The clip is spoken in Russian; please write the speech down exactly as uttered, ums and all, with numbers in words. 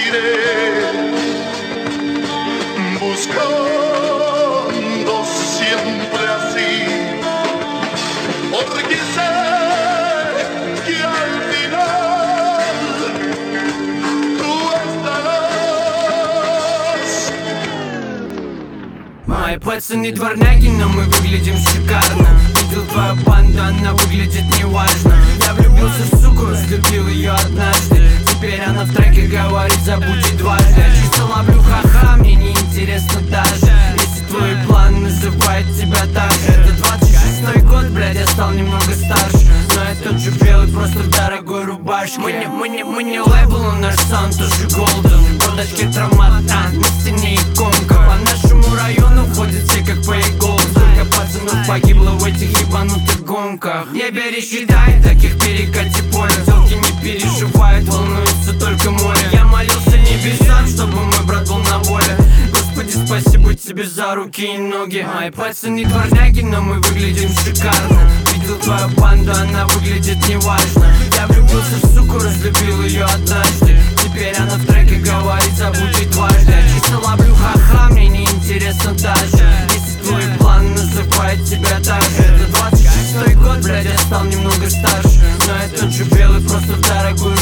iré buscando siempre así, porque sé que al final tú estarás. Мои пацаны дворняги, но мы выглядим шикарно. Видел твою банду, она выглядит неважно. Я влюбился в суку, разлюбил ее однажды. Теперь она в треке говорит, забудь дважды. Я чисто ловлю ха-ха, мне не интересно даже, если твой план называет тебя так же. Это двадцать шестой год, блядь, я стал немного старше, но я тот же белый, просто в дорогой рубашке. Мы не, мы не, мы не лейбл, но наш саунд тоже голден. Продачки травмата, на стене иконка. По нашему району ходят все как по иголам. Сколько пацанов погибло в этих ебанутых гонках. Не бери, считай, таких перекати поле. Телки не переживают, волнуется только море. Я молился небесам, чтобы мой брат был на воле. Господи, спасибо тебе за руки и ноги. Мои пацаны дворняги, но мы выглядим шикарно. Видел твою банду, она выглядит неважно. Я влюбился в суку, разлюбил ее однажды. Теперь она в треке говорит, забудь дважды. Я чисто ловлю ха-ха, мне не интересно даже, если твой план называет тебя так же. Это двадцать шестой год, блядь, я стал немного старше, но я тот же белый, просто в дорогую